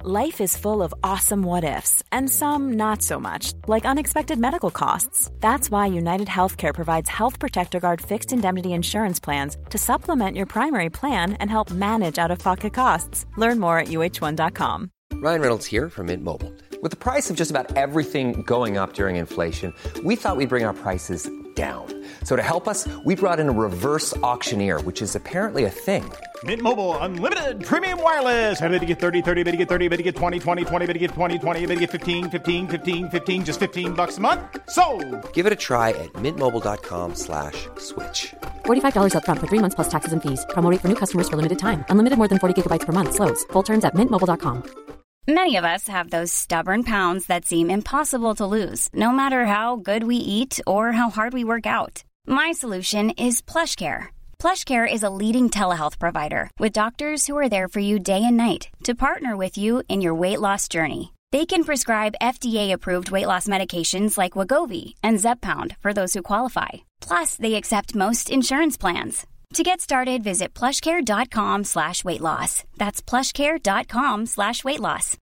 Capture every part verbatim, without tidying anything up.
Life is full of awesome what-ifs, and some not so much, like unexpected medical costs. That's why United Healthcare provides Health Protector Guard fixed indemnity insurance plans to supplement your primary plan and help manage out-of-pocket costs. Learn more at U H one dot com. Ryan Reynolds here from Mint Mobile. With the price of just about everything going up during inflation, we thought we'd bring our prices down. So to help us, we brought in a reverse auctioneer, which is apparently a thing. Mint Mobile Unlimited Premium Wireless. How to get thirty, thirty, how to get thirty, how to get twenty, twenty, twenty, how to get twenty, twenty, how to get fifteen, fifteen, fifteen, fifteen, just fifteen bucks a month? Sold! Give it a try at mintmobile.com slash switch. forty-five dollars up front for three months plus taxes and fees. Promo rate for new customers for limited time. Unlimited more than forty gigabytes per month. Slows full terms at mint mobile dot com. Many of us have those stubborn pounds that seem impossible to lose, no matter how good we eat or how hard we work out. My solution is PlushCare. PlushCare is a leading telehealth provider with doctors who are there for you day and night to partner with you in your weight loss journey. They can prescribe F D A-approved weight loss medications like Wegovy and Zepbound for those who qualify. Plus, they accept most insurance plans. To get started, visit plushcare.com slash weight loss. That's plushcare.com slash weight loss.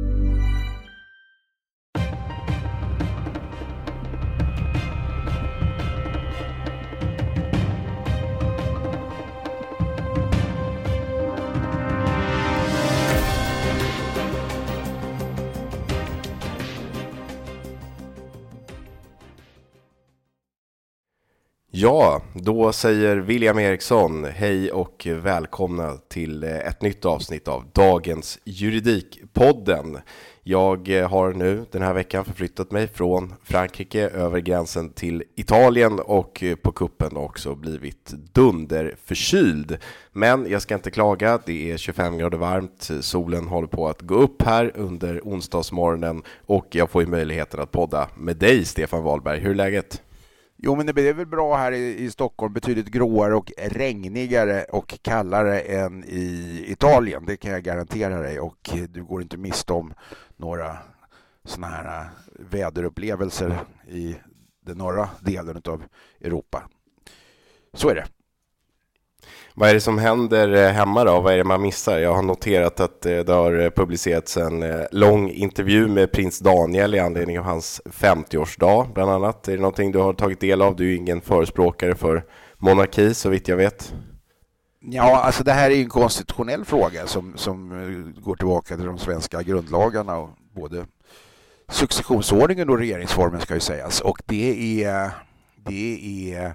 Ja, då säger William Eriksson hej och välkomna till ett nytt avsnitt av dagens Juridikpodden. Jag har nu den här veckan förflyttat mig från Frankrike över gränsen till Italien och på kuppen också blivit dunderförkyld. Men jag ska inte klaga, det är tjugofem grader varmt, solen håller på att gå upp här under onsdagsmorgonen och jag får ju möjligheten att podda med dig, Stefan Wahlberg. Hur är läget? Jo, men det är väl bra här i, i Stockholm, betydligt gråare och regnigare och kallare än i Italien, det kan jag garantera dig, och du går inte miste om några såna här väderupplevelser i den norra delen av Europa. Så är det. Vad är det som händer hemma då? Vad är det man missar? Jag har noterat att det har publicerats en lång intervju med prins Daniel i anledning av hans femtioårsdag bland annat. Är det någonting du har tagit del av? Du är ju ingen förespråkare för monarki så vitt jag vet. Ja, alltså det här är en konstitutionell fråga som, som går tillbaka till de svenska grundlagarna och både successionsordningen och regeringsformen ska ju sägas. Och det är... det är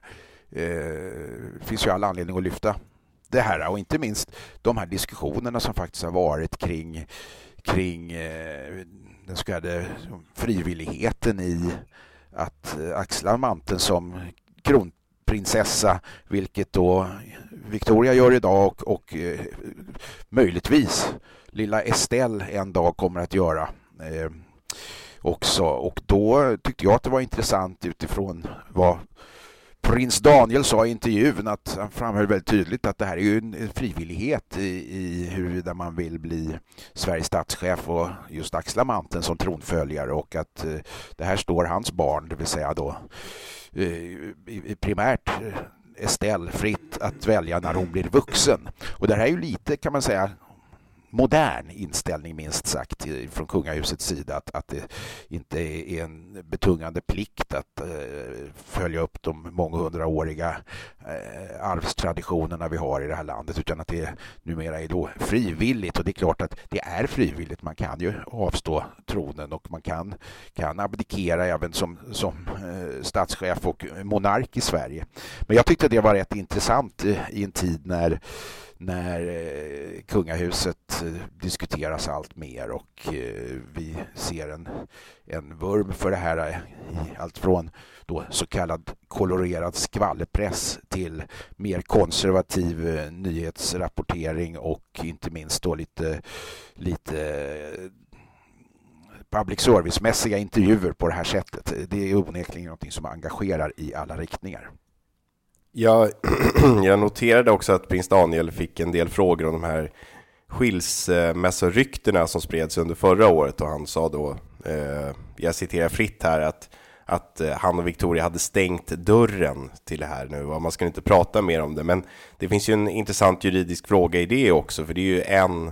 Eh, finns ju all anledning att lyfta det här, och inte minst de här diskussionerna som faktiskt har varit kring, kring eh, den så kallade frivilligheten i att eh, axla manteln som kronprinsessa, vilket då Victoria gör idag och, och eh, möjligtvis lilla Estelle en dag kommer att göra eh, också. Och då tyckte jag att det var intressant utifrån vad prins Daniel sa i intervjun, att han framhöll väldigt tydligt att det här är ju en frivillighet i, i huruvida man vill bli Sveriges statschef och just axla manteln som tronföljare, och att eh, det här står hans barn, det vill säga då eh, primärt eh, Estelle, fritt att välja när hon blir vuxen. Och det här är ju lite, kan man säga, modern inställning minst sagt från kungahusets sida, att, att det inte är en betungande plikt att eh, följa upp de månghundraåriga eh, arvstraditionerna vi har i det här landet, utan att det numera är då frivilligt. Och det är klart att det är frivilligt, man kan ju avstå tronen och man kan, kan abdikera även som, som eh, statschef och monark i Sverige. Men jag tyckte det var rätt intressant eh, i en tid när när eh, kungahuset eh, diskuteras allt mer och eh, vi ser en, en vurm för det här eh, i allt från då så kallad kolorerad skvallerpress till mer konservativ eh, nyhetsrapportering och inte minst då lite, lite eh, public service-mässiga intervjuer på det här sättet. Det är onekligen något som engagerar i alla riktningar. Jag, jag noterade också att prins Daniel fick en del frågor om de här skilsmässoryktena som spreds under förra året, och han sa då, eh, jag citerar fritt här, att, att han och Victoria hade stängt dörren till det här nu och man ska inte prata mer om det. Men det finns ju en intressant juridisk fråga i det också, för det är ju en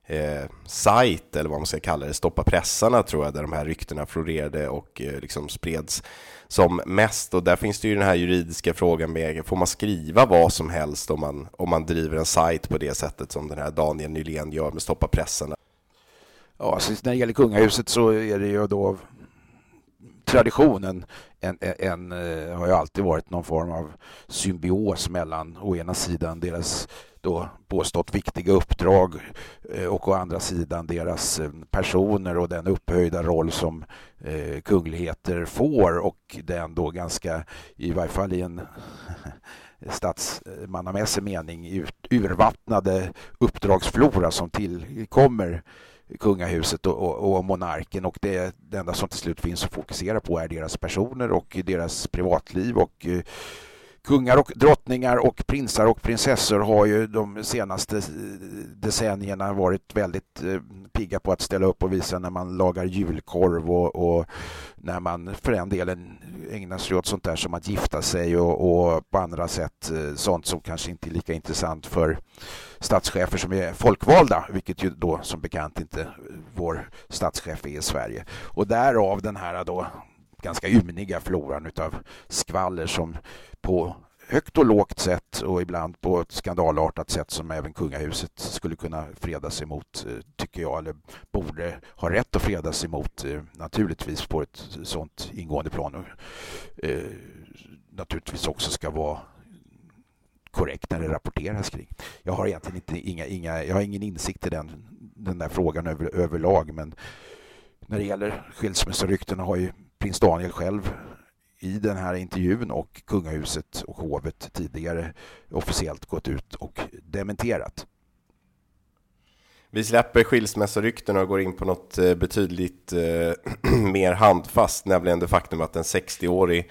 eh, sajt, eller vad man ska kalla det, Stoppa pressarna tror jag, där de här ryktena florerade och eh, liksom spreds som mest. Och där finns det ju den här juridiska frågan med, får man skriva vad som helst om man, om man driver en sajt på det sättet som den här Daniel Nylén gör med Stoppa pressarna? Ja, så när det gäller kungahuset så är det ju då traditionen en, en, en, en, har ju alltid varit någon form av symbios mellan å ena sidan deras då påstått viktiga uppdrag och å andra sidan deras personer och den upphöjda roll som eh, kungligheter får, och den då ganska, i varje fall i en statsmannamässig mening, urvattnade uppdragsflora som tillkommer kungahuset och, och, och monarken, och det, det enda som till slut finns att fokusera på är deras personer och deras privatliv. Och eh, kungar och drottningar och prinsar och prinsessor har ju de senaste decennierna varit väldigt eh, pigga på att ställa upp och visa när man lagar julkorv och, och när man för en delen ägnar sig åt sånt där som att gifta sig och, och på andra sätt eh, sånt som kanske inte är lika intressant för statschefer som är folkvalda, vilket ju då som bekant inte vår statschef är i Sverige. Och därav den här då ganska ymniga floran utav skvaller som på högt och lågt sätt och ibland på ett skandalartat sätt som även kungahuset skulle kunna freda sig emot, tycker jag, eller borde ha rätt att freda sig emot, naturligtvis på ett sånt ingående plan, och eh, naturligtvis också ska vara korrekt när det rapporteras kring. Jag har egentligen inte, inga, inga, jag har ingen insikt i den, den där frågan över, överlag, men när det gäller skilsmässoryktena har ju prins Daniel själv i den här intervjun och kungahuset och hovet tidigare officiellt gått ut och dementerat. Vi släpper skilsmässoryktena och går in på något betydligt eh, mer handfast, nämligen det faktum att en sextioårig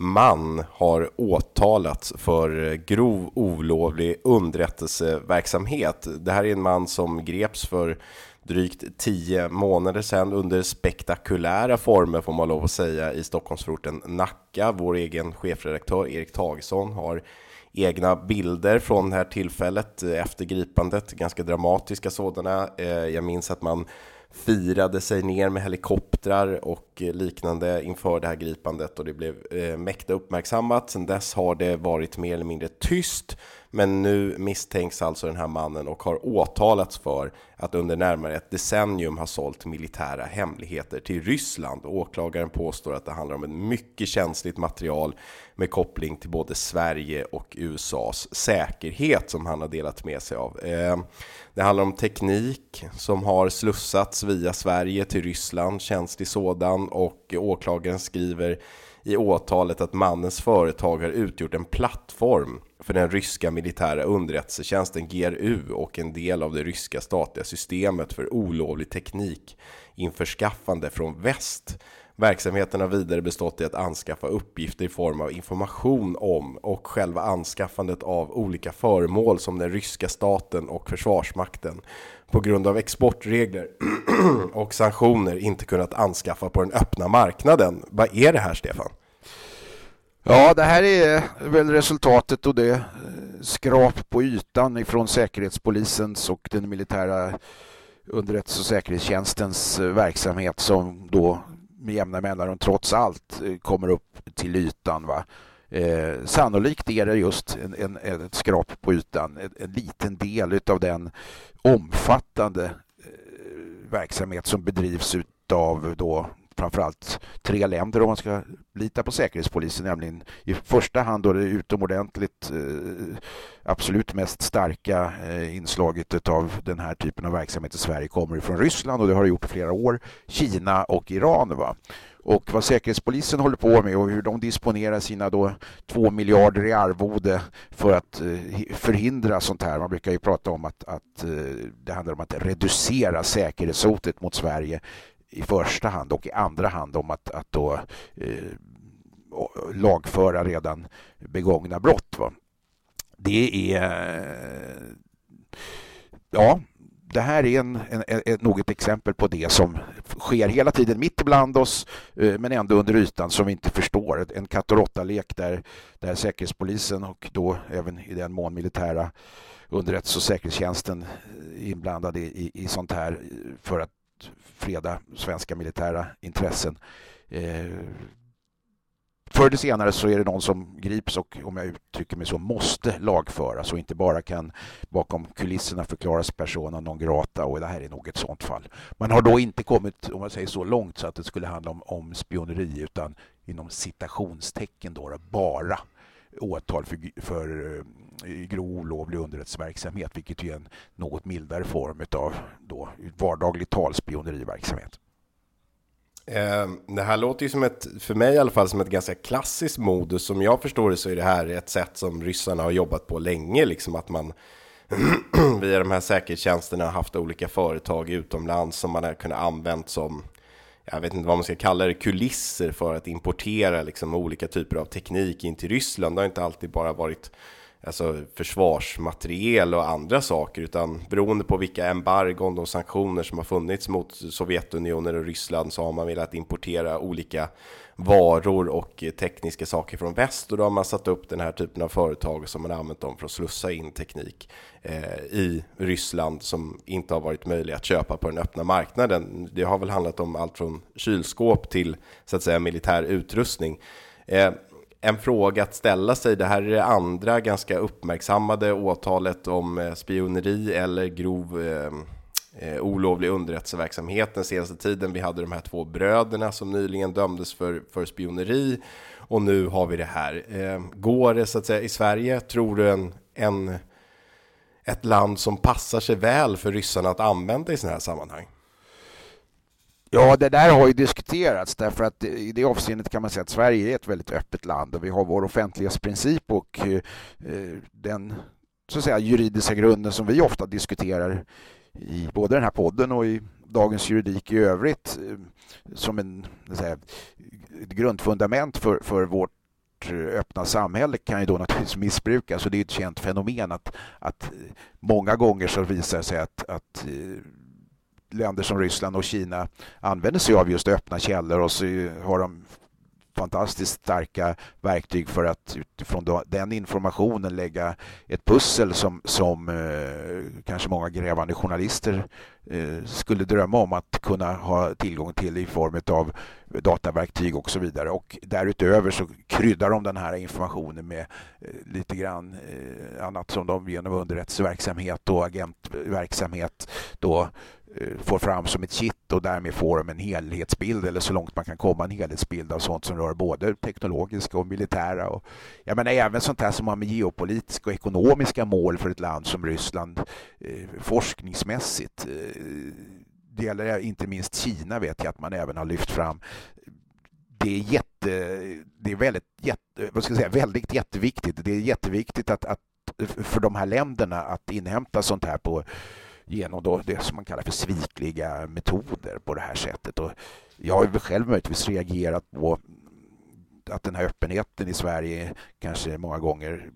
man har åtalats för grov olovlig underrättelseverksamhet. Det här är en man som greps för drygt tio månader sedan under spektakulära former, får man lov att säga, i Stockholmsförorten Nacka. Vår egen chefredaktör Erik Tagesson har egna bilder från det här tillfället efter gripandet, ganska dramatiska sådana. Jag minns att man firade sig ner med helikoptrar och liknande inför det här gripandet, och det blev eh, mäkta uppmärksammat. Sedan dess har det varit mer eller mindre tyst, men nu misstänks alltså den här mannen och har åtalats för att under närmare ett decennium ha sålt militära hemligheter till Ryssland. Åklagaren påstår att det handlar om ett mycket känsligt material med koppling till både Sverige och U S A:s säkerhet som han har delat med sig av. Eh, det handlar om teknik som har slussats via Sverige till Ryssland, känslig sådan, och åklagaren skriver i åtalet att mannens företag har utgjort en plattform för den ryska militära underrättelsetjänsten G R U och en del av det ryska statliga systemet för olovlig teknik införskaffande från väst. Verksamheten har vidare bestått i att anskaffa uppgifter i form av information om och själva anskaffandet av olika föremål som den ryska staten och försvarsmakten på grund av exportregler och sanktioner inte kunnat anskaffa på den öppna marknaden. Vad är det här, Stefan? Ja, det här är väl resultatet och det skrap på ytan ifrån Säkerhetspolisens och den militära underrättelse- och säkerhetstjänstens verksamhet som då med jämna mellanrum trots allt kommer upp till ytan, va? Eh, sannolikt är det just en, en, ett skrap på ytan, en, en liten del av den omfattande eh, verksamhet som bedrivs av då framförallt tre länder, om man ska lita på Säkerhetspolisen, nämligen i första hand då det utomordentligt eh, absolut mest starka eh, inslaget av den här typen av verksamhet i Sverige kommer från Ryssland, och det har det gjort i flera år, Kina och Iran, va? Och vad Säkerhetspolisen håller på med och hur de disponerar sina då två miljarder i arvode för att eh, förhindra sånt här. Man brukar ju prata om att, att eh, det handlar om att reducera säkerhetshotet mot Sverige i första hand, och i andra hand om att, att då eh, lagföra redan begångna brott, va? Det är ja, det här är en, en, en, nog ett exempel på det som sker hela tiden mitt ibland oss, men ändå under ytan som vi inte förstår. En katt och råtta-lek där, där säkerhetspolisen och då även i den mån militära underrättelse- och säkerhetstjänsten inblandade i, i sånt här för att freda svenska militära intressen. Eh, Förr eller senare så är det någon som grips och, om jag uttrycker mig så, måste lagföras och inte bara kan bakom kulisserna förklaras persona non grata, och det här är nog ett sånt fall. Man har då inte kommit, om man säger så, långt så att det skulle handla om, om spioneri, utan inom citationstecken då, bara åtal för, för uh, grov olovlig underrättelseverksamhet, vilket är en något mildare form av då vardaglig talspioneriverksamhet. Det här låter ju som ett, för mig i alla fall, som ett ganska klassiskt modus. Som jag förstår det så är det här ett sätt som ryssarna har jobbat på länge. Liksom att man via de här säkerhetstjänsterna har haft olika företag utomlands som man har kunnat använt som, jag vet inte vad man ska kalla det, kulisser för att importera liksom olika typer av teknik in till Ryssland. Det har inte alltid bara varit alltså försvarsmateriel och andra saker, utan beroende på vilka embargon och sanktioner som har funnits mot Sovjetunionen och Ryssland så har man velat importera olika varor och tekniska saker från väst, och då har man satt upp den här typen av företag som man har använt dem för att slussa in teknik eh, i Ryssland som inte har varit möjligt att köpa på den öppna marknaden. Det har väl handlat om allt från kylskåp till så att säga militär utrustning. Eh, En fråga att ställa sig, det här är det andra ganska uppmärksammade åtalet om spioneri eller grov eh, eh, olovlig underrättelseverksamhet den senaste tiden. Vi hade de här två bröderna som nyligen dömdes för, för spioneri, och nu har vi det här. Eh, går det så att säga i Sverige, tror du en, en, ett land som passar sig väl för ryssarna att använda i sådana här sammanhang? Ja, det där har ju diskuterats, därför att i det avseendet kan man säga att Sverige är ett väldigt öppet land och vi har vår offentlighetsprincip och eh, den så att säga juridiska grunden som vi ofta diskuterar i både den här podden och i dagens juridik i övrigt eh, som en så att säga, ett grundfundament för, för vårt öppna samhälle kan ju då naturligtvis missbrukas, så det är ett känt fenomen att, att många gånger så visar det sig att, att länder som Ryssland och Kina använder sig av just öppna källor, och så har de fantastiskt starka verktyg för att utifrån den informationen lägga ett pussel som, som eh, kanske många grävande journalister eh, skulle drömma om att kunna ha tillgång till i form av dataverktyg och så vidare. Och därutöver så kryddar de den här informationen med eh, lite grann eh, annat som de genom underrättelseverksamhet och agentverksamhet då får fram som ett kit, och därmed får de en helhetsbild, eller så långt man kan komma en helhetsbild av sånt som rör både teknologiska och militära, och jag menar även sånt här som har med geopolitiska och ekonomiska mål för ett land som Ryssland eh, forskningsmässigt. Eh, det gäller inte minst Kina, vet jag att man även har lyft fram. Det är jätte, det är väldigt, jätte, vad ska jag säga, väldigt jätteviktigt. Det är jätteviktigt att, att för de här länderna att inhämta sånt här på genom då det som man kallar för svikliga metoder på det här sättet. Och jag har ju själv möjligtvis reagerat på att den här öppenheten i Sverige kanske många gånger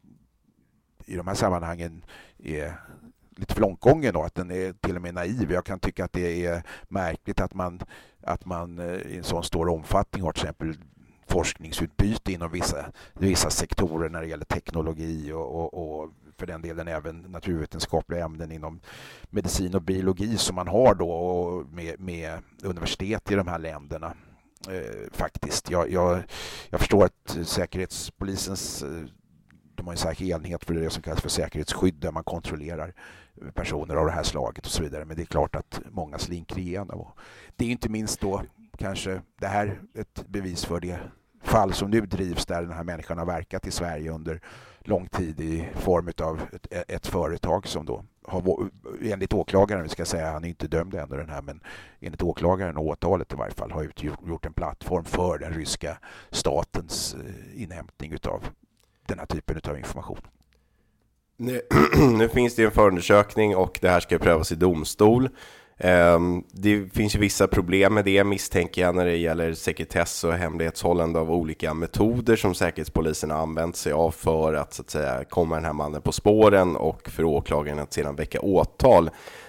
i de här sammanhangen är lite för långtgången och att den är till och med naiv. Jag kan tycka att det är märkligt att man, att man i en sån stor omfattning har till exempel forskningsutbyte inom vissa, vissa sektorer när det gäller teknologi och, och, och för den delen även naturvetenskapliga ämnen inom medicin och biologi som man har då med, med universitet i de här länderna. Eh, faktiskt. Jag, jag, jag förstår att säkerhetspolisens, de har en särskild enhet för det som kallas för säkerhetsskydd där man kontrollerar personer av det här slaget och så vidare. Men det är klart att många slinker igenom. Det är inte minst då kanske det här ett bevis för det fall som nu drivs där den här människan har verkat i Sverige under lång tid i form av ett, ett företag som då har, enligt åklagaren, vi ska säga, han är inte dömd ännu den här, men enligt åklagaren och åtalet i varje fall har utgjort en plattform för den ryska statens inhämtning utav den här typen av information. Nu, nu finns det en förundersökning och det här ska prövas i domstol. Um, det finns ju vissa problem med det, misstänker jag, när det gäller sekretess och hemlighetshållande av olika metoder som säkerhetspolisen har använt sig av för att, så att säga, komma den här mannen på spåren och för åklagaren att sedan väcka åtal.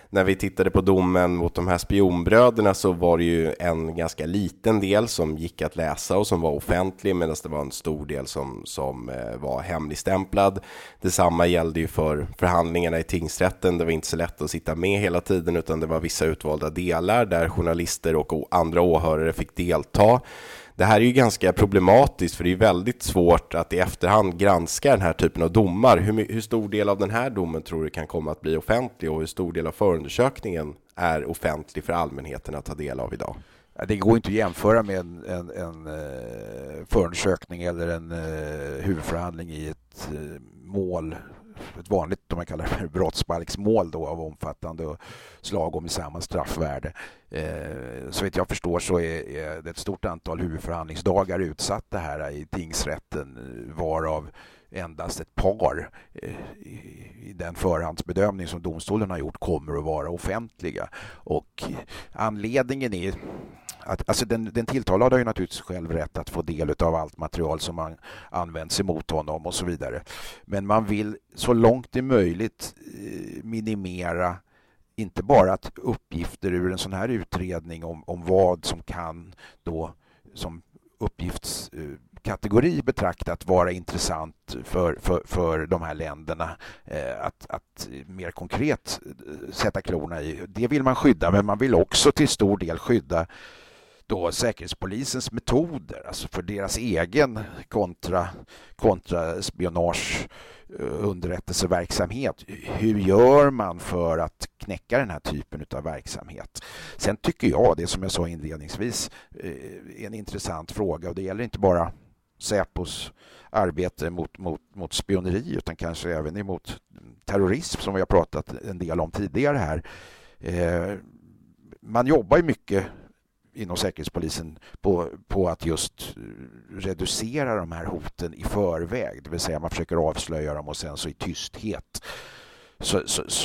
när vi tittade på domen mot de här spionbröderna så var det ju en ganska liten del som gick att läsa och som var offentlig, medan det var en stor del som, som var hemligstämplad. Detsamma gällde ju för förhandlingarna i tingsrätten. Det var inte så lätt att sitta med hela tiden, utan det var vissa utvalda delar där journalister och andra åhörare fick delta. Det här är ju ganska problematiskt, för det är väldigt svårt att i efterhand granska den här typen av domar. Hur, hur stor del av den här domen tror du kan komma att bli offentlig, och hur stor del av förundersökningen är offentlig för allmänheten att ta del av idag? Det går inte att jämföra med en, en, en förundersökning eller en huvudförhandling i ett mål, ett vanligt, de man kallar det, brottsbalksmål då, av omfattande slag om i samma straffvärde. Eh, så vet jag förstår så är, är det ett stort antal huvudförhandlingsdagar utsatta här i tingsrätten, varav endast ett par eh, i, i den förhandsbedömning som domstolen har gjort kommer att vara offentliga. Och anledningen är att, alltså den, den tilltalade har ju naturligtvis själv rätt att få del av allt material som man används emot honom och så vidare. Men man vill så långt det är möjligt eh, minimera inte bara att uppgifter ur en sån här utredning om, om vad som kan då som uppgiftskategori betraktat vara intressant för, för, för de här länderna eh, att, att mer konkret sätta klorna i. Det vill man skydda, men man vill också till stor del skydda då säkerhetspolisens metoder, alltså för deras egen kontra, kontra spionage underrättelseverksamhet. Hur gör man för att knäcka den här typen av verksamhet? Sen tycker jag, det som jag sa inledningsvis, är en intressant fråga, och det gäller inte bara Säpos arbete mot, mot, mot spioneri, utan kanske även emot terrorism som vi har pratat en del om tidigare här. Man jobbar ju mycket inom säkerhetspolisen på, på att just reducera de här hoten i förväg. Det vill säga man försöker avslöja dem och sen så i tysthet så, så, så,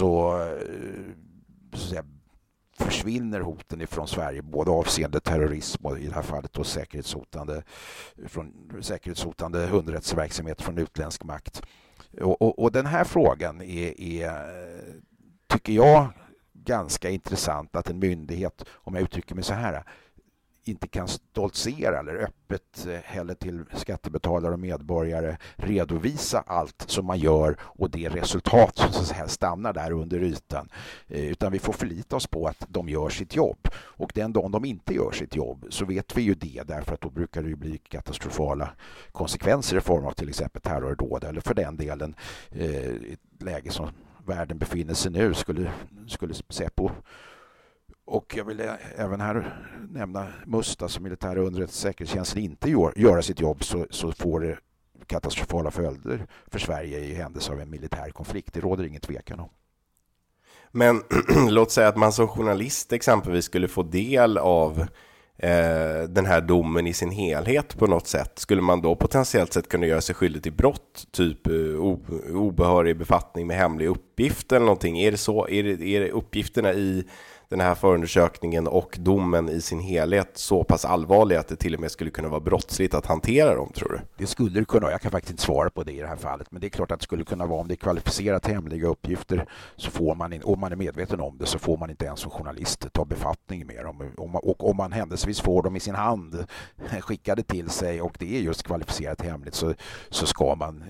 så säga, försvinner hoten ifrån Sverige, både avseende terrorism och i det här fallet då säkerhetshotande, från, säkerhetshotande underrättelseverksamhet från utländsk makt. Och, och, och den här frågan är, är tycker jag ganska intressant, att en myndighet, om jag uttrycker mig så här, inte kan stoltsera eller öppet heller till skattebetalare och medborgare redovisa allt som man gör och det resultat som så att säga stannar där under ytan, utan vi får förlita oss på att de gör sitt jobb. Och den dagen de inte gör sitt jobb så vet vi ju det, därför att då brukar det ju bli katastrofala konsekvenser i form av till exempel terrordåd, eller för den delen eh, ett läge som världen befinner sig nu skulle, skulle Säpo. Och jag vill även här nämna MUST, alltså militära underrättelsesäkerhetstjänsten, inte gör, göra sitt jobb, så, så får det katastrofala följder för Sverige i händelse av en militär konflikt. Det råder ingen tvekan om. Men låt säga att man som journalist exempelvis skulle få del av eh, den här domen i sin helhet på något sätt. Skulle man då potentiellt sett kunna göra sig skyldig till brott, typ eh, obehörig befattning med hemlig uppgift eller någonting? Är det så? Är det, är det uppgifterna i den här förundersökningen och domen i sin helhet så pass allvarliga att det till och med skulle kunna vara brottsligt att hantera dem, tror du? Det skulle det kunna. Jag kan faktiskt inte svara på det i det här fallet, men det är klart att det skulle kunna vara, om det är kvalificerat hemliga uppgifter, så får man, om man är medveten om det, så får man inte ens som journalist ta befattning med dem. Och om man händelsevis får dem i sin hand skickade till sig och det är just kvalificerat hemligt, så, så ska man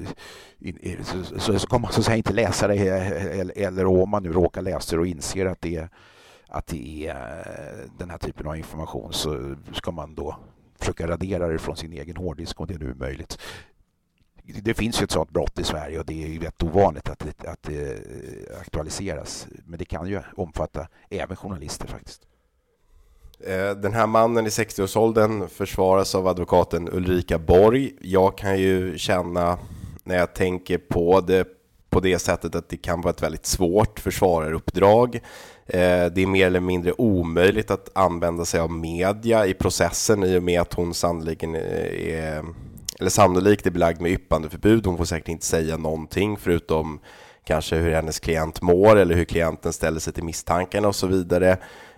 så, så ska man så att säga inte läsa det, eller, eller om man nu råkar läsa det och inser att det är att det är den här typen av information, så ska man då försöka radera det från sin egen hårddisk om det nu är möjligt. Det finns ju ett sådant brott i Sverige och det är ju rätt ovanligt att det, att det aktualiseras. Men det kan ju omfatta även journalister faktiskt. Den här mannen i sextioårsåldern försvaras av advokaten Ulrika Borg. Jag kan ju känna, när jag tänker på det, på det sättet att det kan vara ett väldigt svårt försvararuppdrag. Det är mer eller mindre omöjligt att använda sig av media i processen, i och med att hon sannolikt är, eller sannolikt är belagd med yppandeförbud. Hon får säkert inte säga någonting förutom kanske hur hennes klient mår eller hur klienten ställer sig till misstankarna och så vidare.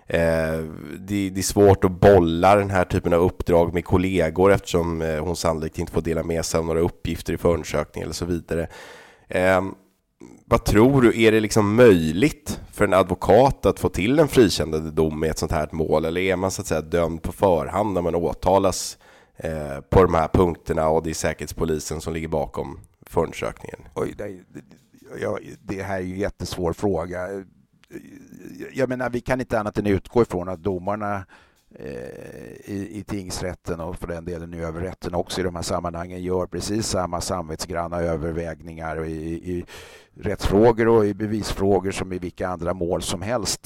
Det är svårt att bolla den här typen av uppdrag med kollegor, eftersom hon sannolikt inte får dela med sig av några uppgifter i förundersökningen eller så vidare. vad tror du, är det liksom möjligt för en advokat att få till en frikännande dom i ett sånt här mål, eller är man så att säga dömd på förhand när man åtalas eh, på de här punkterna och det är Säkerhetspolisen som ligger bakom förundersökningen? Oj, det, ja, det här är ju en jättesvår fråga. Jag menar, vi kan inte annat än utgå ifrån att domarna I, i tingsrätten och för den delen i överrätten också i de här sammanhangen gör precis samma samvetsgranna övervägningar och i, i rättsfrågor och i bevisfrågor som i vilka andra mål som helst.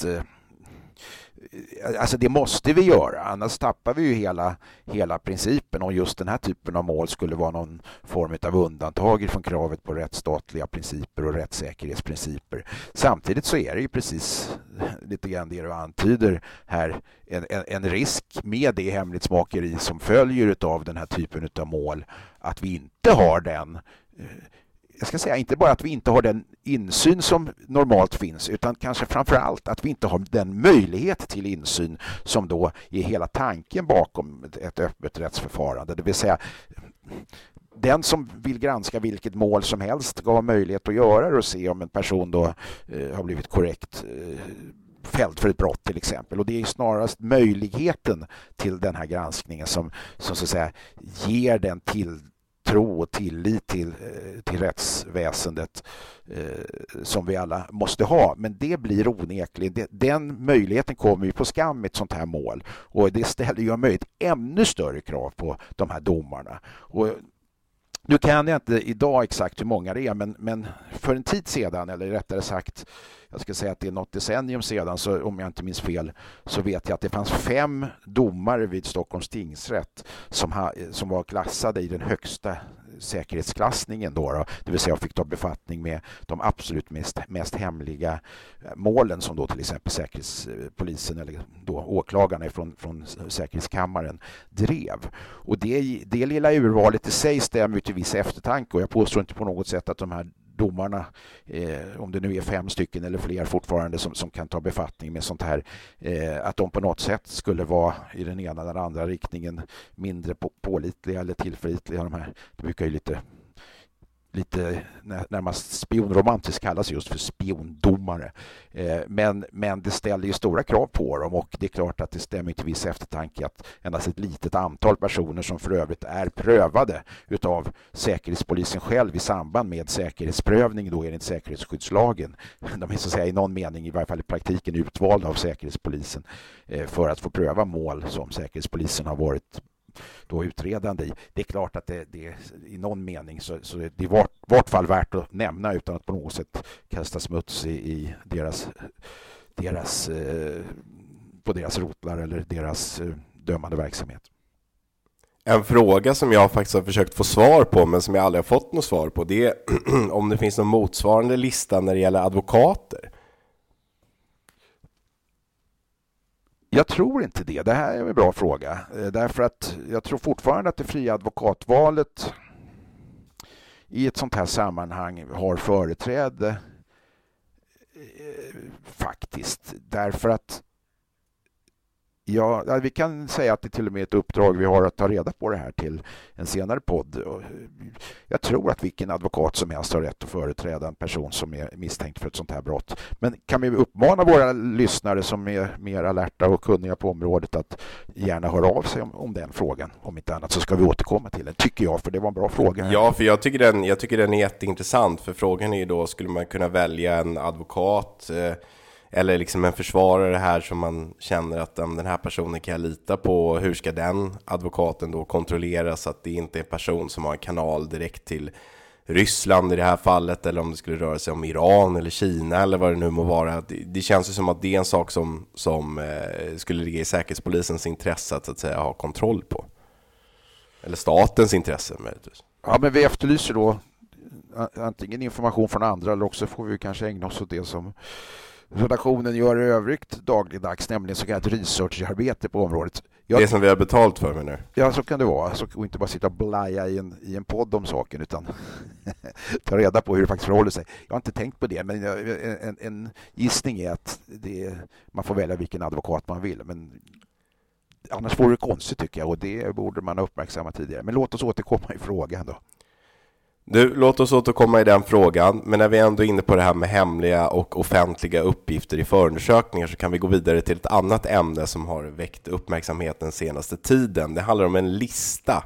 Alltså det måste vi göra, annars tappar vi ju hela, hela principen om just den här typen av mål skulle vara någon form av undantag från kravet på rättsstatliga principer och rättssäkerhetsprinciper. Samtidigt så är det ju precis lite grann det du antyder här, en, en, en risk med det hemlighetsmakeri som följer av den här typen av mål, att vi inte har den, jag ska säga inte bara att vi inte har den insyn som normalt finns, utan kanske framförallt att vi inte har den möjlighet till insyn som då är hela tanken bakom ett öppet rättsförfarande. Det vill säga, den som vill granska vilket mål som helst ska ha möjlighet att göra det och se om en person då eh, har blivit korrekt eh, fälld för ett brott till exempel. Och det är snarast möjligheten till den här granskningen som, som så att säga ger den till tro och tillit till, till rättsväsendet eh, som vi alla måste ha. Men det blir onekligen, den möjligheten kommer ju på skam med ett sånt här mål. Och det ställer ju möjligt ännu större krav på de här domarna. Och nu kan jag inte idag exakt hur många det är, men, men för en tid sedan, eller rättare sagt, jag ska säga att det är något decennium sedan, så om jag inte minns fel, så vet jag att det fanns fem domare vid Stockholms tingsrätt som, ha, som var klassade i den högsta säkerhetsklassningen då, då, det vill säga fick ta befattning med de absolut mest, mest hemliga målen som då till exempel Säkerhetspolisen eller då åklagarna från, från Säkerhetskammaren drev. Och det, det lilla urvalet i sig stämmer till viss eftertanke, och jag påstår inte på något sätt att de här domarna, eh, om det nu är fem stycken eller fler fortfarande som, som kan ta befattning med sånt här, eh, att de på något sätt skulle vara i den ena eller andra riktningen mindre på, pålitliga eller tillförlitliga. De här, det brukar ju lite lite närmast spionromantiskt kallas just för spiondomare. Eh, men, men det ställer ju stora krav på dem, och det är klart att det stämmer till viss eftertanke att endast ett litet antal personer som för övrigt är prövade utav Säkerhetspolisen själv i samband med säkerhetsprövning då enligt säkerhetsskyddslagen. De är så att säga i någon mening, i varje fall i praktiken, utvalda av Säkerhetspolisen eh, för att få pröva mål som Säkerhetspolisen har varit då utredande i. Det är klart att det, det i någon mening så, så det är vart, vart fall värt att nämna utan att på något sätt kasta smuts i, i deras, deras eh, på deras rotlar eller deras eh, dömande verksamhet. En fråga som jag faktiskt har försökt få svar på men som jag aldrig har fått något svar på, det är om det finns någon motsvarande lista när det gäller advokater. Jag tror inte det. Det här är en bra fråga. Därför att jag tror fortfarande att det fria advokatvalet i ett sånt här sammanhang har företräde faktiskt. Därför att ja, vi kan säga att det till och med är ett uppdrag vi har att ta reda på det här till en senare podd. Jag tror att vilken advokat som helst har rätt att företräda en person som är misstänkt för ett sånt här brott. Men kan vi uppmana våra lyssnare som är mer alerta och kunniga på området att gärna höra av sig om, om den frågan. Om inte annat så ska vi återkomma till den, tycker jag, för det var en bra fråga. Ja, för jag tycker den, jag tycker den är jätteintressant, för frågan är ju då, skulle man kunna välja en advokat eh, eller liksom en försvarare här som man känner att um, den här personen kan jag lita på. Hur ska den advokaten då kontrollera så att det inte är en person som har en kanal direkt till Ryssland i det här fallet, eller om det skulle röra sig om Iran eller Kina eller vad det nu må vara. Det, det känns ju som att det är en sak som, som eh, skulle ligga i Säkerhetspolisens intresse att, så att säga ha kontroll på. Eller statens intresse möjligtvis. Ja, men vi efterlyser då antingen information från andra, eller också får vi kanske ägna oss åt det som redaktionen gör i övrigt dagligdags, nämligen så kallat researcharbete på området. Jag, det som vi har betalt för mig nu. Ja, så kan det vara. Så, och inte bara sitta och blaja i en, i en podd om saken, utan ta reda på hur det faktiskt förhåller sig. Jag har inte tänkt på det, men en, en gissning är att det, man får välja vilken advokat man vill. Men annars vore det konstigt, tycker jag, och det borde man ha uppmärksammat tidigare. Men låt oss återkomma i frågan då. Du, låt oss återkomma i den frågan, men när vi ändå är inne på det här med hemliga och offentliga uppgifter i förundersökningar så kan vi gå vidare till ett annat ämne som har väckt uppmärksamhet den senaste tiden. Det handlar om en lista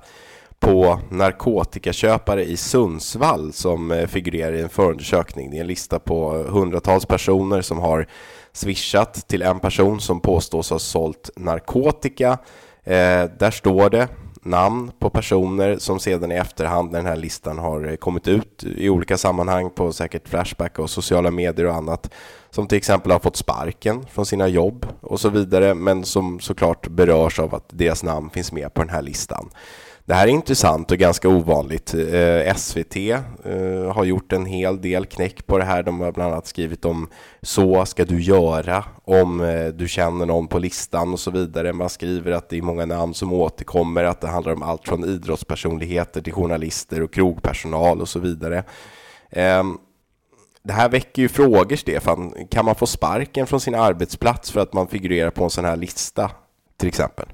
på narkotikaköpare i Sundsvall som figurerar i en förundersökning. Det är en lista på hundratals personer som har swishat till en person som påstås ha sålt narkotika. Eh, där står det namn på personer som sedan i efterhand när den här listan har kommit ut i olika sammanhang på säkert Flashback och sociala medier och annat, som till exempel har fått sparken från sina jobb och så vidare, men som såklart berörs av att deras namn finns med på den här listan. Det här är intressant och ganska ovanligt. Eh, S V T eh, har gjort en hel del knäck på det här. De har bland annat skrivit om så ska du göra om eh, du känner någon på listan och så vidare. Man skriver att det är många namn som återkommer, att det handlar om allt från idrottspersonligheter till journalister och krogpersonal och så vidare. Eh, det här väcker ju frågor, Stefan. Kan man få sparken från sin arbetsplats för att man figurerar på en sån här lista till exempel?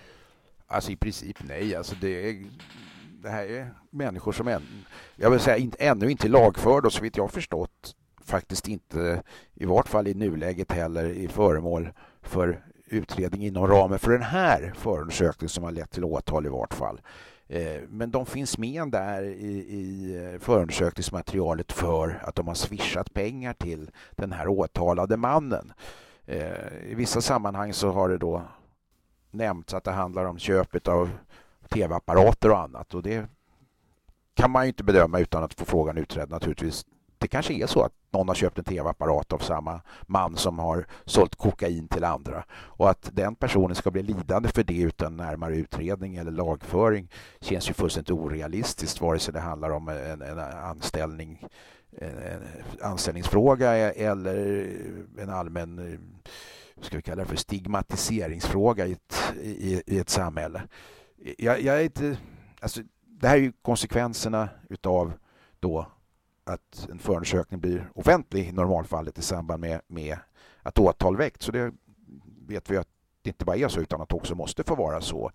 Alltså i princip nej. Alltså det, är, det här är människor som än, jag vill säga inte, ännu inte lagförda och så vitt jag har förstått faktiskt inte, i vart fall i nuläget heller, i föremål för utredning inom ramen för den här förundersökningen som har lett till åtal i vart fall. Eh, men de finns med där i, i förundersökningsmaterialet för att de har swishat pengar till den här åtalade mannen. Eh, I vissa sammanhang så har det då nämnts att det handlar om köpet av tv-apparater och annat, och det kan man ju inte bedöma utan att få frågan utredd naturligtvis. Det kanske är så att någon har köpt en tv-apparat av samma man som har sålt kokain till andra, och att den personen ska bli lidande för det utan närmare utredning eller lagföring känns ju fullständigt orealistiskt, vare sig det handlar om en, en anställning en, en anställningsfråga eller en allmän, ska vi kalla det för stigmatiseringsfråga i ett, i, i ett samhälle. Jag, jag är inte, alltså, det här är ju konsekvenserna utav då att en förundersökning blir offentlig i normalfallet i samband med, med att åtal väckt. Så det vet vi att det inte bara är så utan att det också måste få vara så.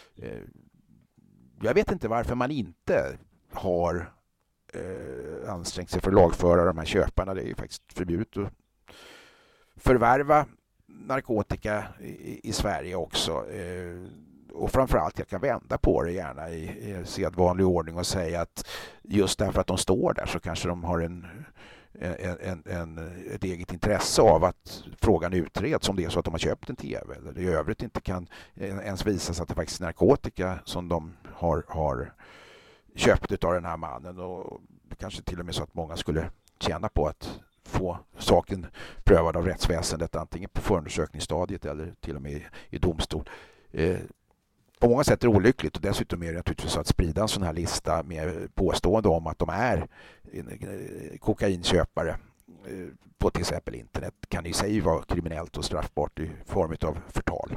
Jag vet inte varför man inte har eh, ansträngt sig för att lagföra de här köparna. Det är ju faktiskt förbjudet att förvärva narkotika i, i Sverige också. Eh, och framförallt, jag kan vända på det gärna i, i sedvanlig ordning och säga att just därför att de står där så kanske de har en, en, en, en, ett eget intresse av att frågan utreds om det är så att de har köpt en tv eller i övrigt inte kan ens visa att det faktiskt är narkotika som de har, har köpt av den här mannen, och kanske till och med så att många skulle tjäna på att få saken prövad av rättsväsendet antingen på förundersökningsstadiet eller till och med i, i domstol. Eh, på många sätt är det olyckligt, och dessutom är det naturligtvis så att sprida en sån här lista med påstående om att de är kokainköpare eh, på till exempel internet kan i sig vara kriminellt och straffbart i form av förtal.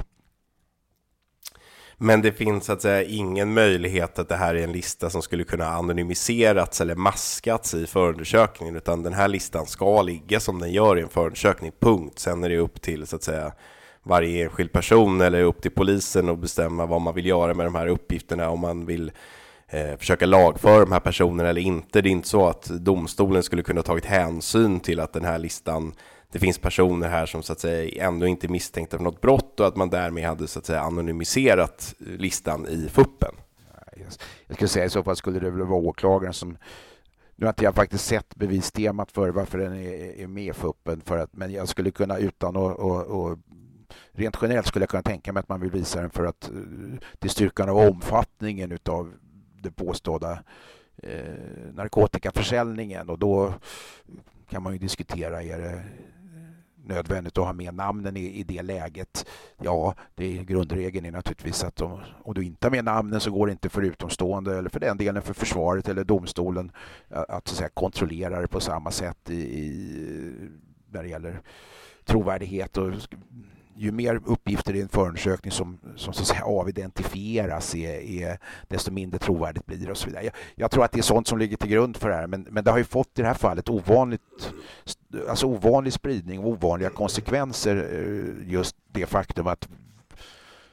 Men det finns så att säga ingen möjlighet att det här är en lista som skulle kunna anonymiserats eller maskats i förundersökningen, utan den här listan ska ligga som den gör i en förundersökning, punkt. Sen är det upp till så att säga varje enskild person eller upp till polisen att bestämma vad man vill göra med de här uppgifterna, om man vill eh, försöka lagföra de här personerna eller inte. Det är inte så att domstolen skulle kunna tagit hänsyn till att den här listan, det finns personer här som så att säga ändå inte är misstänkta för något brott, och att man därmed hade så att säga anonymiserat listan i fuppen. Jag skulle säga i så fall skulle det väl vara åklagaren som, nu har inte jag faktiskt sett bevistemat för varför den är, är med i fuppen, för att, men jag skulle kunna utan och, och, och rent generellt skulle jag kunna tänka mig att man vill visa den för att till styrkan av omfattningen utav det påstådda eh, narkotikaförsäljningen, och då kan man ju diskutera, är det nödvändigt att ha med namnen i, i det läget? Ja, det är, grundregeln är naturligtvis att om, om du inte har med namnen så går det inte för utomstående eller för den delen för försvaret eller domstolen att, att, så att säga, kontrollera det på samma sätt i, i, när det gäller trovärdighet. Och ju mer uppgifter i en förundersökning som, som så att säga avidentifieras är, är, desto mindre trovärdigt blir det och så vidare. Jag, jag tror att det är sånt som ligger till grund för det här, men, men det har ju fått i det här fallet ovanligt, alltså ovanlig spridning och ovanliga konsekvenser, just det faktum att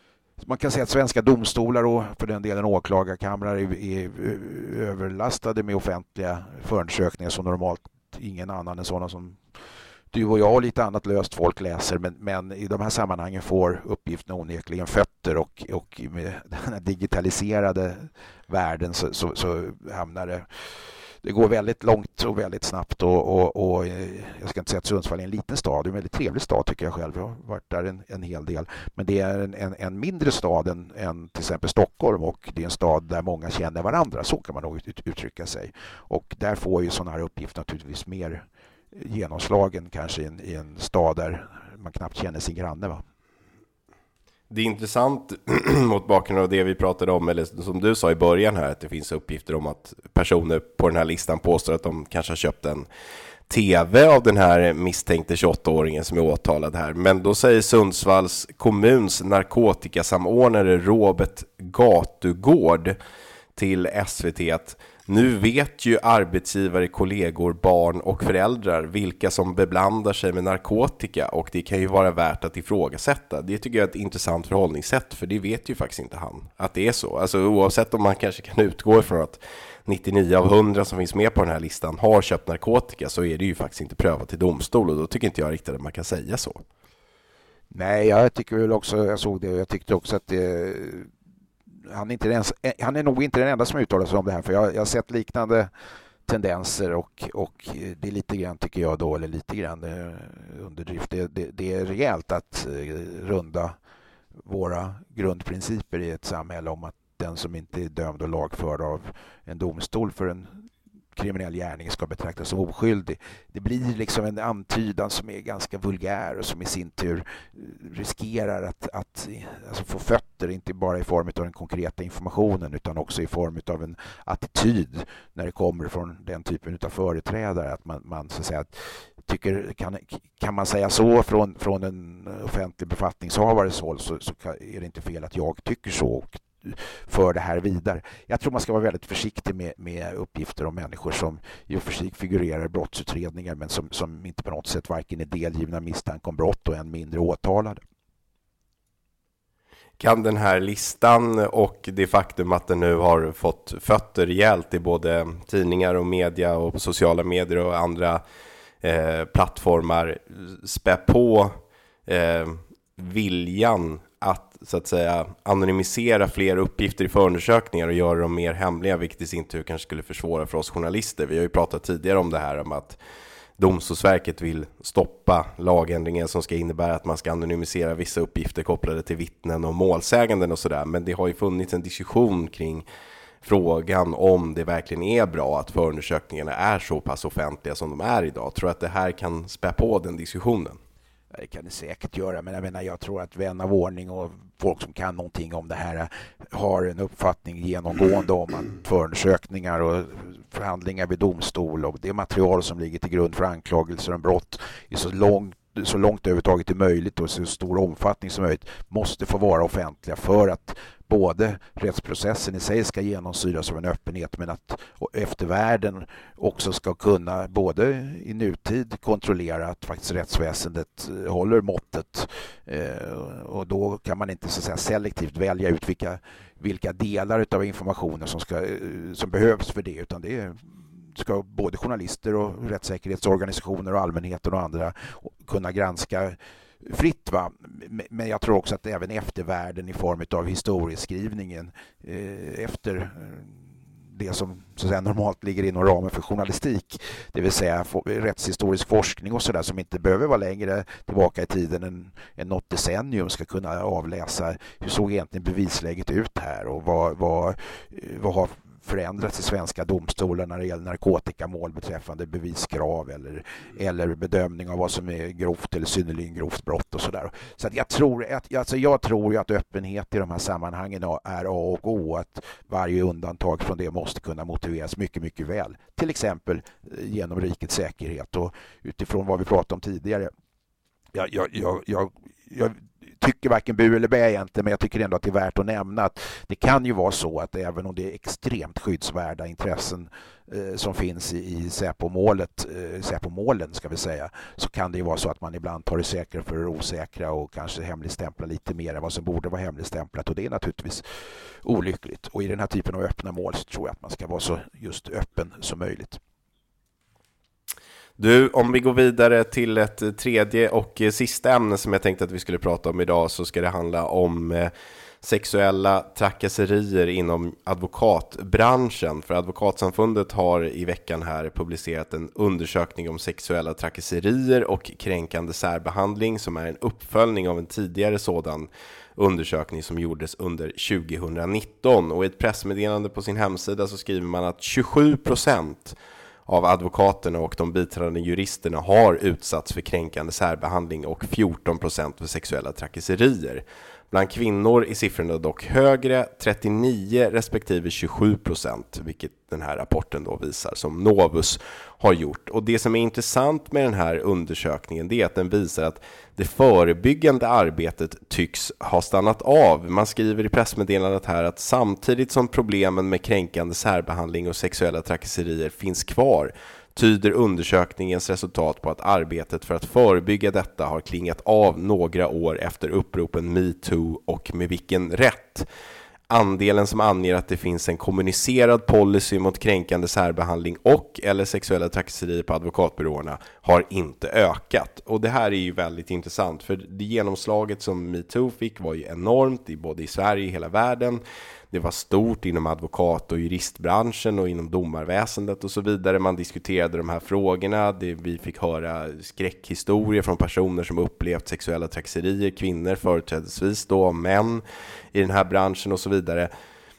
man kan säga att svenska domstolar och för den delen åklagarkamrar är, är överlastade med offentliga förundersökningar som normalt ingen annan än sådana som du och jag och lite annat löst folk läser, men, men i de här sammanhangen får uppgifterna onekligen fötter och, och med den här digitaliserade världen så, så, så hamnar det det går väldigt långt och väldigt snabbt och, och, och jag ska inte säga att Sundsvall är en liten stad, det är en väldigt trevlig stad tycker jag själv, jag har varit där en, en hel del, men det är en, en, en mindre stad än, än till exempel Stockholm och det är en stad där många känner varandra, så kan man nog ut, uttrycka sig, och där får ju sådana här uppgifter naturligtvis mer genomslagen kanske i en, i en stad där man knappt känner sin granne, va? Det är intressant mot bakgrund av det vi pratade om, eller som du sa i början här, att det finns uppgifter om att personer på den här listan påstår att de kanske har köpt en tv av den här misstänkte tjugoåtta-åringen som är åtalad här. Men då säger Sundsvalls kommuns narkotikasamordnare Robert Gatugård till S V T att nu vet ju arbetsgivare, kollegor, barn och föräldrar vilka som beblandar sig med narkotika, och det kan ju vara värt att ifrågasätta. Det tycker jag är ett intressant förhållningssätt, för det vet ju faktiskt inte han att det är så. Alltså oavsett om man kanske kan utgå ifrån att nittionio av hundra som finns med på den här listan har köpt narkotika, så är det ju faktiskt inte prövat i domstol, och då tycker inte jag riktigt att man kan säga så. Nej, jag tycker väl också, jag såg det och jag tyckte också att det Han är, inte den, han är nog inte den enda som uttalar sig om det här, för jag, jag har sett liknande tendenser och, och det är lite grann tycker jag då, eller lite grann underdrift, det, det, det är rejält att runda våra grundprinciper i ett samhälle om att den som inte är dömd och lagförd av en domstol för en kriminell gärning ska betraktas som oskyldig. Det blir liksom en antydan som är ganska vulgär och som i sin tur riskerar att, att alltså få fötter, inte bara i form av den konkreta informationen utan också i form av en attityd när det kommer från den typen av företrädare, att man, man så att säga tycker, kan, kan man säga så från, från en offentlig befattningshavares håll, så, så är det inte fel att jag tycker så och för det här vidare. Jag tror man ska vara väldigt försiktig med, med uppgifter om människor som i och för sig figurerar i brottsutredningar men som, som inte på något sätt varken är delgivna misstanke om brott och än mindre åtalade. Kan den här listan och det faktum att den nu har fått fötter rejält i både tidningar och media och sociala medier och andra eh, plattformar spä på eh, viljan att så att säga anonymisera fler uppgifter i förundersökningar och göra dem mer hemliga, vilket i sin tur kanske skulle försvåra för oss journalister. Vi har ju pratat tidigare om det här om att Domstolsverket vill stoppa lagändringen som ska innebära att man ska anonymisera vissa uppgifter kopplade till vittnen och målsäganden och sådär. Men det har ju funnits en diskussion kring frågan om det verkligen är bra att förundersökningarna är så pass offentliga som de är idag. Jag tror att det här kan spä på den diskussionen. Det kan det säkert göra, men jag menar, jag tror att vän av ordning och folk som kan någonting om det här har en uppfattning genomgående om att förundersökningar och förhandlingar vid domstol och det material som ligger till grund för anklagelser om brott är så långt så långt överhuvudtaget är möjligt och i så stor omfattning som möjligt måste få vara offentliga för att både rättsprocessen i sig ska genomsyras av en öppenhet, men att eftervärlden också ska kunna både i nutid kontrollera att faktiskt rättsväsendet håller måttet, och då kan man inte så att säga selektivt välja ut vilka, vilka delar av informationen som, ska, som behövs för det, utan det är ska både journalister och rättssäkerhetsorganisationer och allmänheten och andra kunna granska fritt, va? Men jag tror också att även eftervärlden i form av historieskrivningen eh, efter det som så att säga, normalt ligger inom ramen för journalistik, det vill säga rättshistorisk forskning och sådär som inte behöver vara längre tillbaka i tiden än, än något decennium, ska kunna avläsa hur såg egentligen bevisläget ut här och vad, vad, vad har förändrats i svenska domstolar när det gäller narkotikamål beträffande beviskrav eller, eller bedömning av vad som är grovt eller synnerligen grovt brott och sådär. Så att jag tror att, alltså jag tror ju att öppenhet i de här sammanhangen är A och O, att varje undantag från det måste kunna motiveras mycket, mycket väl. Till exempel genom rikets säkerhet och utifrån vad vi pratade om tidigare. Jag, jag, jag, jag, jag tycker varken bu eller bä egentligen, men jag tycker ändå att det är värt att nämna att det kan ju vara så att även om det är extremt skyddsvärda intressen eh, som finns i, i Säpo-målet, eh, Säpo-målen ska vi säga, så kan det ju vara så att man ibland tar det säkra för det osäkra och kanske hemligstämplar lite mer än vad som borde vara hemligstämplat, och det är naturligtvis olyckligt. Och i den här typen av öppna mål så tror jag att man ska vara så just öppen som möjligt. Du, om vi går vidare till ett tredje och sista ämne som jag tänkte att vi skulle prata om idag, så ska det handla om eh, sexuella trakasserier inom advokatbranschen. För Advokatsamfundet har i veckan här publicerat en undersökning om sexuella trakasserier och kränkande särbehandling som är en uppföljning av en tidigare sådan undersökning som gjordes under tjugonitton. Och i ett pressmeddelande på sin hemsida så skriver man att tjugosju procent av advokaterna och de biträdande juristerna har utsatts för kränkande särbehandling och fjorton procent för sexuella trakasserier. Bland kvinnor är siffrorna dock högre, trettionio respektive tjugosju procent, vilket den här rapporten då visar som Novus har gjort. Och det som är intressant med den här undersökningen, det är att den visar att det förebyggande arbetet tycks ha stannat av. Man skriver i pressmeddelandet här att samtidigt som problemen med kränkande särbehandling och sexuella trakasserier finns kvar, tyder undersökningens resultat på att arbetet för att förebygga detta har klingat av några år efter uppropen MeToo, och med vilken rätt. Andelen som anger att det finns en kommunicerad policy mot kränkande särbehandling och eller sexuella trakasserier på advokatbyråerna har inte ökat. Och det här är ju väldigt intressant, för det genomslaget som MeToo fick var ju enormt i både i Sverige och hela världen. Det var stort inom advokat- och juristbranschen och inom domarväsendet och så vidare. Man diskuterade de här frågorna. Det, vi fick höra skräckhistorier från personer som upplevt sexuella trakasserier, kvinnor företrädesvis då, män i den här branschen och så vidare.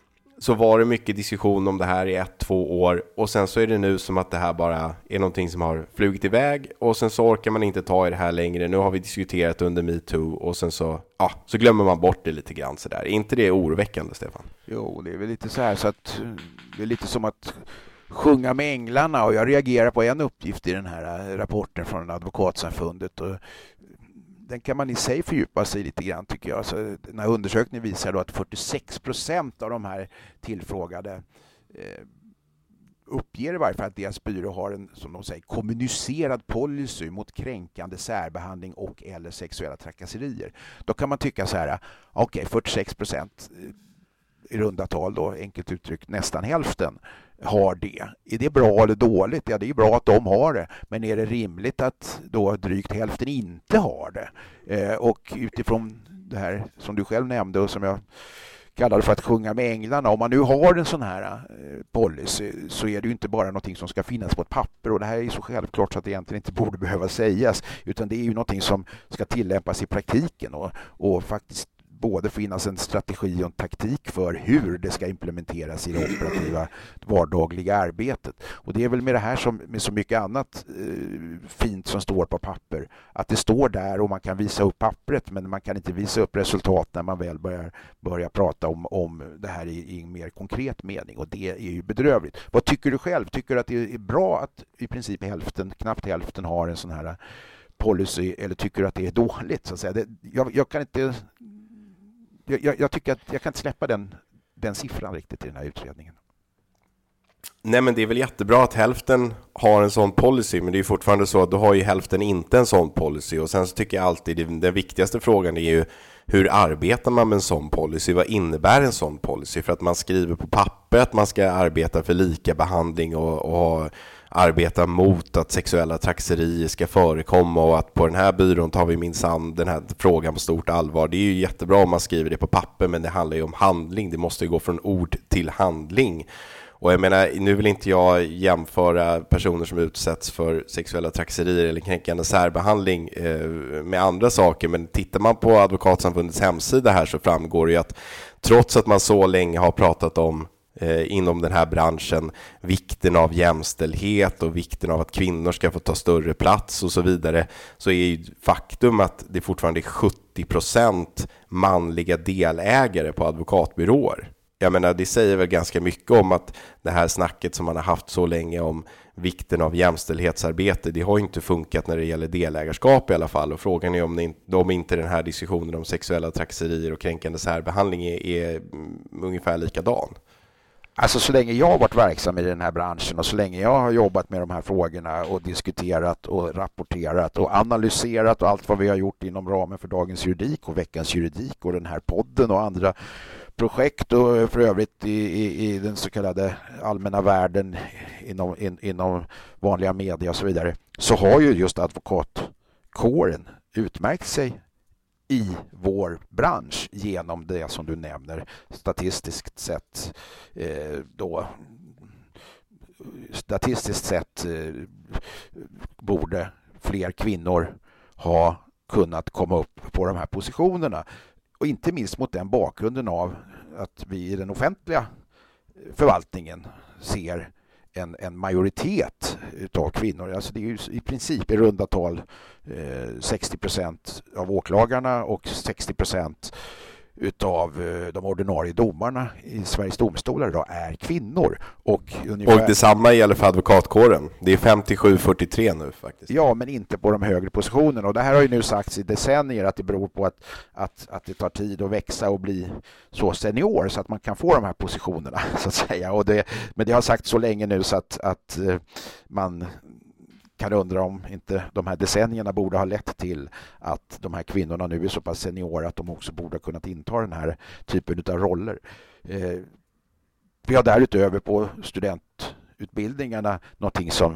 Så var det mycket diskussion om det här i ett, två år, och sen så är det nu som att det här bara är någonting som har flugit iväg, och sen så orkar man inte ta i det här längre. Nu har vi diskuterat under MeToo och sen så, ja, så glömmer man bort det lite grann så där. Är inte det oroväckande, Stefan? Jo, det är väl lite så här så att det är lite som att sjunga med änglarna, och jag reagerar på en uppgift i den här rapporten från Advokatsamfundet, och den kan man i sig fördjupa sig lite grann tycker jag. Så den här undersökningen visar då att fyrtiosex procent av de här tillfrågade eh, uppger i varje fall att deras byrå har en, som de säger, kommunicerad policy mot kränkande särbehandling och eller sexuella trakasserier. Då kan man tycka så här, okej, okay, fyrtiosex procent i runda tal då, enkelt uttryckt nästan hälften har det. Är det bra eller dåligt? Ja, det är bra att de har det. Men är det rimligt att då drygt hälften inte har det? Eh, och utifrån det här som du själv nämnde och som jag kallade för att sjunga med änglarna. Om man nu har en sån här eh, policy så är det ju inte bara någonting som ska finnas på ett papper, och det här är ju så självklart så att det egentligen inte borde behöva sägas, utan det är ju någonting som ska tillämpas i praktiken och, och faktiskt både finnas en strategi och en taktik för hur det ska implementeras i det operativa vardagliga arbetet. Och det är väl med det här som med så mycket annat eh, fint som står på papper, att det står där och man kan visa upp pappret, men man kan inte visa upp resultat när man väl börjar, börjar prata om, om det här i, i en mer konkret mening, och det är ju bedrövligt. Vad tycker du själv? Tycker du att det är bra att i princip hälften, knappt hälften har en sån här policy, eller tycker du att det är dåligt så att säga? Det, jag, jag kan inte Jag, jag tycker att jag kan inte släppa den, den siffran riktigt i den här utredningen. Nej, men det är väl jättebra att hälften har en sån policy, men det är ju fortfarande så att då har ju hälften inte en sån policy. Och sen så tycker jag alltid att den viktigaste frågan är ju hur arbetar man med en sån policy? Vad innebär en sån policy? För att man skriver på papper att man ska arbeta för lika behandling och, och arbeta mot att sexuella trakasserier ska förekomma, och att på den här byrån tar vi minsann den här frågan på stort allvar. Det är ju jättebra om man skriver det på papper, men det handlar ju om handling. Det måste ju gå från ord till handling. Och jag menar, nu vill inte jag jämföra personer som utsätts för sexuella trakasserier eller kränkande särbehandling eh, med andra saker, men tittar man på Advokatsamfundets hemsida här så framgår det ju att trots att man så länge har pratat om eh, inom den här branschen vikten av jämställdhet och vikten av att kvinnor ska få ta större plats och så vidare, så är ju faktum att det fortfarande är sjuttio procent manliga delägare på advokatbyråer. jag menar, det säger väl ganska mycket om att det här snacket som man har haft så länge om vikten av jämställdhetsarbete, det har ju inte funkat när det gäller delägarskap i alla fall. Och frågan är om, det, om inte den här diskussionen om sexuella trakasserier och kränkande särbehandling är, är ungefär likadan. Alltså så länge jag har varit verksam i den här branschen och så länge jag har jobbat med de här frågorna och diskuterat och rapporterat och analyserat och allt vad vi har gjort inom ramen för Dagens Juridik och Veckans Juridik och den här podden och andra projekt och för övrigt i, i, i den så kallade allmänna världen inom, in, inom vanliga media och så vidare, så har ju just advokatkåren utmärkt sig i vår bransch genom det som du nämner statistiskt sett eh, då statistiskt sett eh, borde fler kvinnor ha kunnat komma upp på de här positionerna, och inte minst mot den bakgrunden av att vi i den offentliga förvaltningen ser En, en majoritet utav kvinnor. Alltså det är ju i princip i runda tal eh, sextio procent av åklagarna och sextio procent utav eh, de ordinarie domarna i Sveriges domstolar idag är kvinnor. Och, ungefär... och detsamma gäller för advokatkåren. Det är femtiosju fyrtiotre nu faktiskt. Ja, men inte på de högre positionerna. Och det här har ju nu sagts i decennier att det beror på att, att, att det tar tid att växa och bli så senior så att man kan få de här positionerna så att säga. Och det, men det har sagt så länge nu så att, att eh, man kan undra om inte de här decennierna borde ha lett till att de här kvinnorna nu är så pass seniora att de också borde ha kunnat inta den här typen av roller. Eh, vi har därutöver på studentutbildningarna någonting som,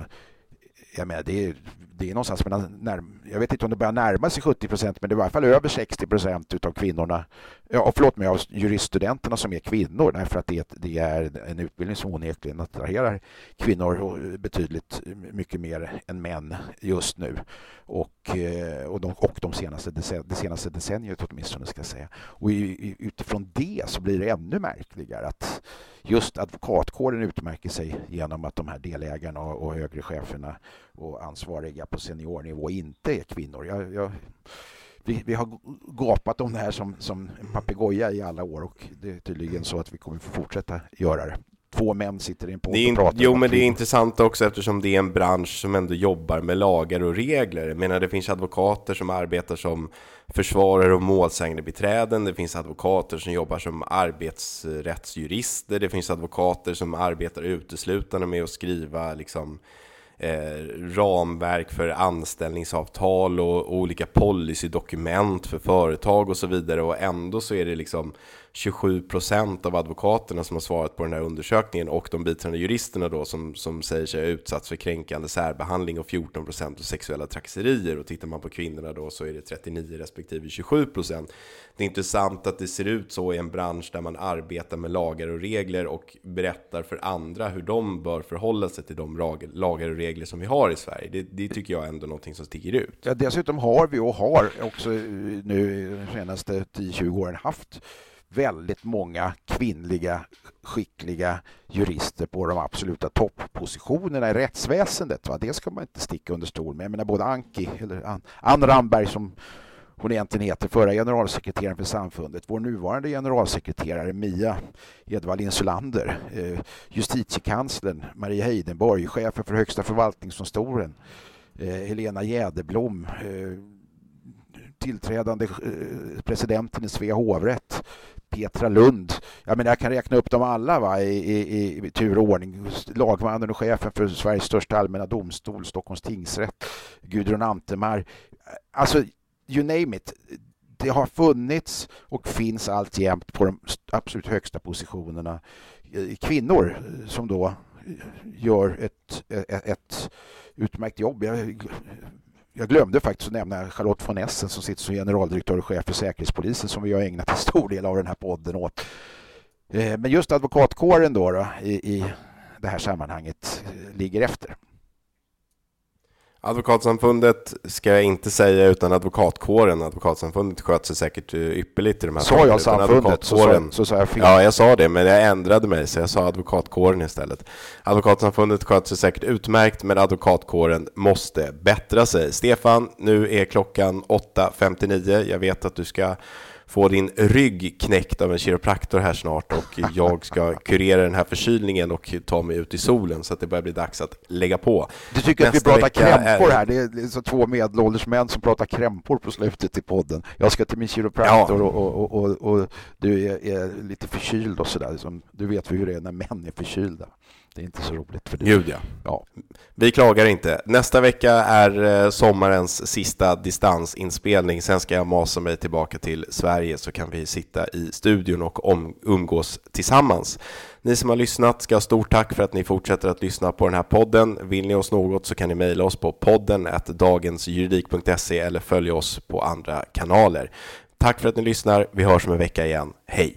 jag menar, det är, det är någonstans mellan, närm- jag vet inte om det börjar närma sig sjuttio procent, men det är i alla fall över sextio procent utav kvinnorna, ja, förlåt mig, av juriststudenterna som är kvinnor, därför att det, det är en utbildning som onekligen attraherar kvinnor betydligt mycket mer än män just nu. Och, och, de, och de senaste, det senaste decenniet åtminstone ska jag säga. Och i, utifrån det så blir det ännu märkligare att just advokatkåren utmärker sig genom att de här delägarna och, och högre cheferna och ansvariga på seniornivå inte är kvinnor. Jag, jag, vi, vi har gapat om det här som, som en papegoja i alla år, och det är tydligen så att vi kommer få fortsätta göra det. Två män sitter i en podd och pratar. Jo, men det är intressant också eftersom det är en bransch som ändå jobbar med lagar och regler. Jag menar, det finns advokater som arbetar som försvarare och målsägandebiträden. Det finns advokater som jobbar som arbetsrättsjurister. Det finns advokater som arbetar uteslutande med att skriva liksom Eh, ramverk för anställningsavtal och, och olika policydokument för företag och så vidare, och ändå så är det liksom tjugosju procent av advokaterna som har svarat på den här undersökningen, och de biträdande juristerna då som, som säger sig ha utsatts för kränkande särbehandling, och fjorton procent av sexuella trakasserier. Och tittar man på kvinnorna då så är det trettionio respektive tjugosju procent. Det är intressant att det ser ut så i en bransch där man arbetar med lagar och regler och berättar för andra hur de bör förhålla sig till de lagar och regler som vi har i Sverige. Det, det tycker jag ändå är någonting som sticker ut. Ja, dessutom har vi och har också nu de senaste tio till tjugo åren haft väldigt många kvinnliga, skickliga jurister på de absoluta topppositionerna i rättsväsendet. Va? Det ska man inte sticka under stol med. Jag menar, både Anki, eller Ann, Ann Ramberg som hon egentligen heter, förra generalsekreteraren för samfundet, vår nuvarande generalsekreterare Mia Edvard Insulander, eh, justitiekanslern Maria Heidenborg, chefen för högsta förvaltningsdomstolen, eh, Helena Jäderblom, eh, tillträdande eh, presidenten i Svea hovrätt, Petra Lund. Jag menar, jag kan räkna upp dem alla, va, i, i, i tur och ordning. Lagmannen och chefen för Sveriges största allmänna domstol, Stockholms tingsrätt, Gudrun Antemar. Alltså, you name it. Det har funnits och finns alltjämt på de absolut högsta positionerna kvinnor som då gör ett, ett, ett utmärkt jobb. Jag, jag glömde faktiskt att nämna Charlotte von Essen som sitter som generaldirektör och chef för Säkerhetspolisen, som vi har ägnat en stor del av den här podden åt. Men just advokatkåren då, då i, i det här sammanhanget ligger efter. Advokatsamfundet ska jag inte säga, utan advokatkåren. Advokatsamfundet sköter sig säkert ypperligt i de här frågorna. Sa jag samfundet så sa, så sa jag fel. Ja, jag sa det, men jag ändrade mig så jag sa advokatkåren istället. Advokatsamfundet sköter sig säkert utmärkt, men advokatkåren måste bättra sig. Stefan, nu är klockan åtta femtionio. Jag vet att du ska få din rygg knäckt av en kiropraktor här snart och jag ska kurera den här förkylningen och ta mig ut i solen så att det börjar bli dags att lägga på. Du tycker Nästa att vi pratar krämpor är... här? Det är så två medelålders män som pratar krämpor på slutet i podden. Jag ska till min kiropraktor ja. och, och, och, och, och du är, är lite förkyld och sådär. Du vet hur det är när män är förkylda. Det är inte så roligt för dig. Gud ja. ja. Vi klagar inte. Nästa vecka är sommarens sista distansinspelning. Sen ska jag masa mig tillbaka till Sverige så kan vi sitta i studion och om, umgås tillsammans. Ni som har lyssnat ska ha stort tack för att ni fortsätter att lyssna på den här podden. Vill ni oss något så kan ni mejla oss på podden at dagensjuridik punkt se eller följa oss på andra kanaler. Tack för att ni lyssnar. Vi hörs om en vecka igen. Hej!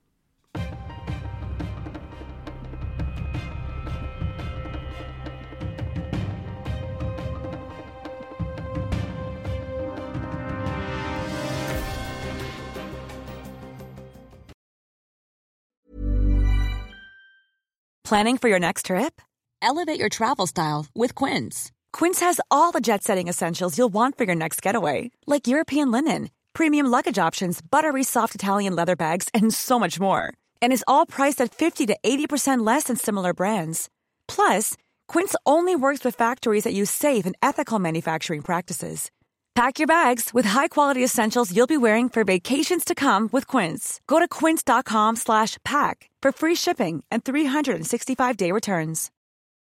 Planning for your next trip? Elevate your travel style with Quince. Quince has all the jet-setting essentials you'll want for your next getaway, like European linen, premium luggage options, buttery soft Italian leather bags, and so much more. And is all priced at fifty to eighty percent less than similar brands. Plus, Quince only works with factories that use safe and ethical manufacturing practices. Pack your bags with high-quality essentials you'll be wearing for vacations to come with Quince. Go to quince dot com slash pack for free shipping and three sixty-five day returns.